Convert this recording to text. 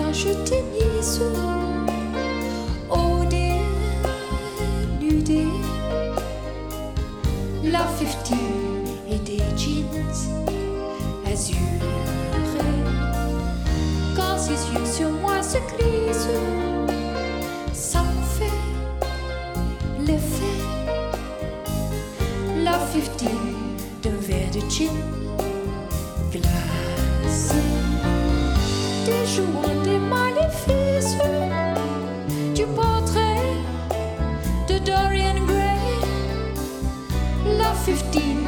je tennis au dénudé. La 50 et des jeans azurés. Quand ses yeux sur moi se glissent, ça me fait l'effet. La 50 d'un verre de gin glacé. Des jouants des maléfices du portrait de Dorian Gray. La 50